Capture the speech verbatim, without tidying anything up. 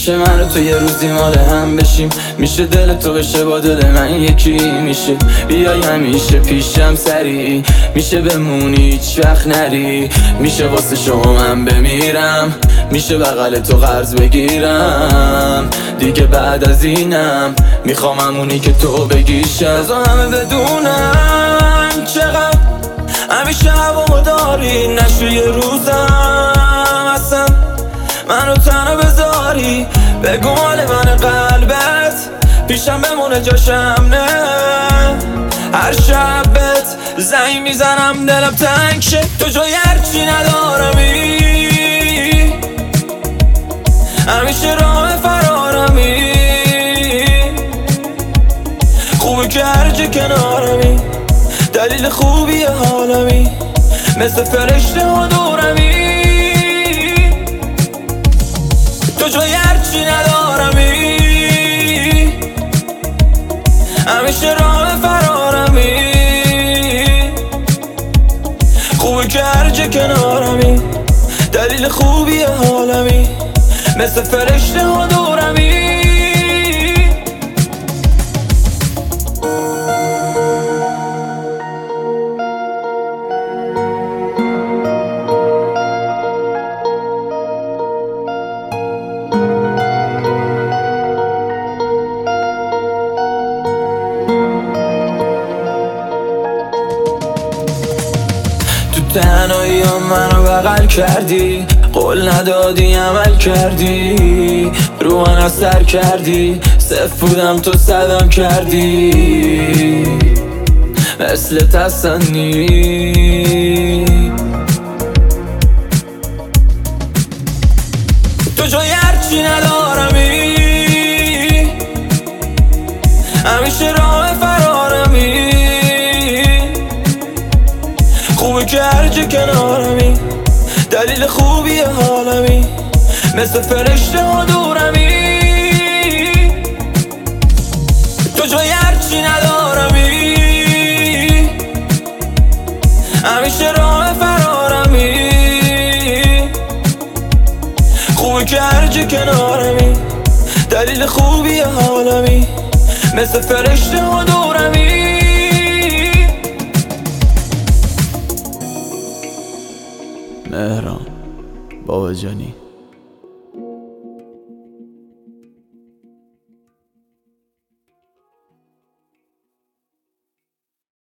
میشه من و تو یه روزی مال هم بشیم، میشه دل تو بشه با دل من یکی، میشه بیای همیشه پیشم سری، میشه بمونی هیچ وقت نری، میشه واسه شما من بمیرم، میشه بغل تو قرض بگیرم دیگه. بعد از اینم میخوام همونی که تو بگیشم. بذار همه بدونم چقدر همیشه هوامو داری، نشو یه روزم اصلا منو تنها بذاری. بگو مال من قلبت پیشم بمونه جاشم نه، هر شب بهت زنگ میزنم دلم تنگ شه، تو جای هرچی ندارمی، همیشه راه فرارمی، خوبه که هر جا کنارمی، دلیل خوبی حالمی، مثل فرشته ها دورمی، تو جای هرچی ندارمی، همیشه راه فرارمی، خوبه که هر جا کنارمی، دلیل خوبی حالمی، مثل فرشته ها دورمی. تو تنهایی هم منو بغل کردی، قول ندادی عمل کردی، رو من اثر کردی، صفر بودم تو صدم کردی، مثل تسنی تو جای هرچی ندارمی، همیشه راه فرارمی، خوبه که هر جا کنارمی، دلیل خوبی حالمی، مثل فرشته ها دورمی، تو جای هرچی ندارمی، همیشه راه فرارمی، خوبه که هر جا کنارمی، دلیل خوبی حالمی، مثل فرشته ها دورمی. مهران بابا جانی.